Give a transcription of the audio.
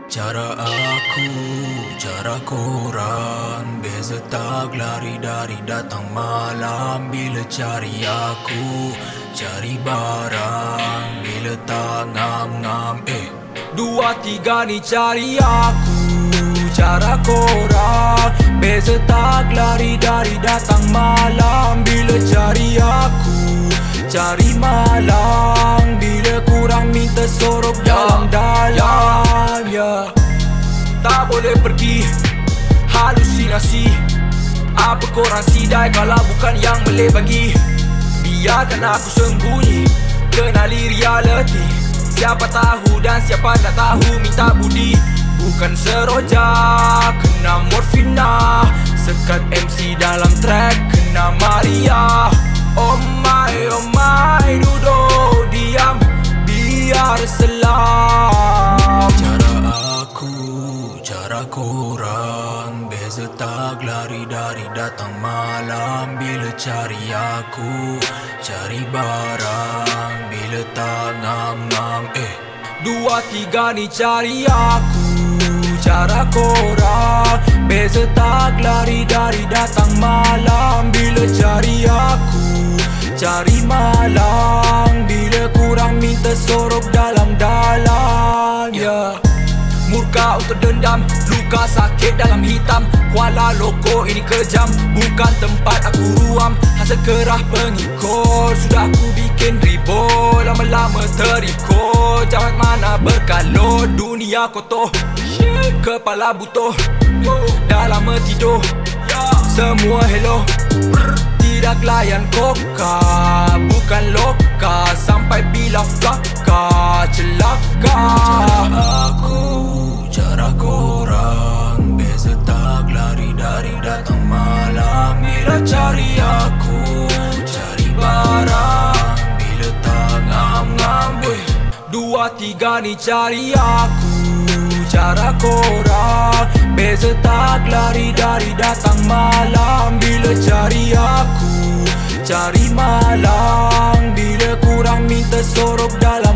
Cara aku, cara korang beza tak lari dari datang malam. Bila cari aku, cari barang. Bila tak ngam-ngam, dua tiga ni cari aku. Cara korang beza tak lari dari datang malam. Bila cari aku, cari malang. Bila kurang minta sorok dalam-dalam. Tak boleh pergi halusinasi. Apa korang sidai kalau bukan yang boleh bagi. Biarkan aku sembunyi, kenali reality. Siapa tahu dan siapa tak tahu minta budi. Bukan seroja, kena morfina. Sekat MC dalam track, kena Maria. Oh my, duduk diam, biar selam. Cara aku, cara korang beza tak lari dari datang malam. Bila cari aku, cari barang. Bila tak ngam-ngam, dua tiga ni cari aku. Cara korang beza tak lari dari datang malam. Bila cari aku, cari malang. Bila kurang minta sorok dalam-dalam. Murka untuk dendam, luka sakit dalam hitam. Kuala Loko ini kejam, bukan tempat aku ruam. Hasil kerah pengikut, sudah aku bikin ribut. Lama-lama terikut, jawab mana berkalut. Dunia kotor, kepala butuh, dah lama tidur. Semua hello, tidak layan koka. Bukan loka, sampai bila flaka celaka. Cara aku, cara korang beza tak lari dari datang malam. Bila cari aku, cari barang. Bila tak ngam-ngam, dua tiga ni cari aku. Cara korang beza tak lari dari datang malam. Bila cari aku, cari malang. Bila kurang minta sorok dalam